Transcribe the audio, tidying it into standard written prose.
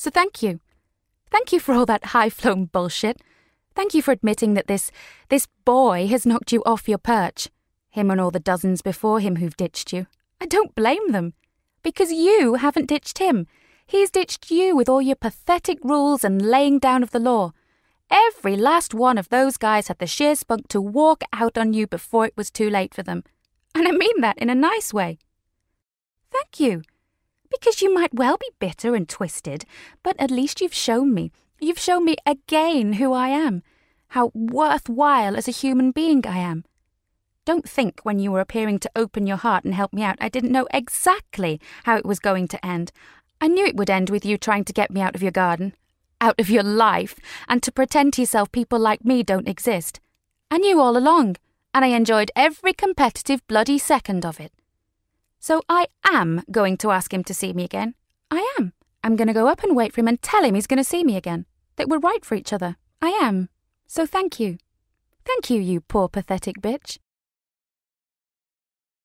So thank you. Thank you for all that high-flown bullshit. Thank you for admitting that this boy has knocked you off your perch. Him and all the dozens before him who've ditched you. I don't blame them. Because you haven't ditched him. He's ditched you with all your pathetic rules and laying down of the law. Every last one of those guys had the sheer spunk to walk out on you before it was too late for them. And I mean that in a nice way. Thank you. Because you might well be bitter and twisted, but at least you've shown me again who I am, how worthwhile as a human being I am. Don't think when you were appearing to open your heart and help me out I didn't know exactly how it was going to end. I knew it would end with you trying to get me out of your garden, out of your life, and to pretend to yourself people like me don't exist. I knew all along, and I enjoyed every competitive bloody second of it. So I am going to ask him to see me again. I am. I'm going to go up and wait for him and tell him he's going to see me again, that we're right for each other. I am. So thank you. Thank you, you poor pathetic bitch.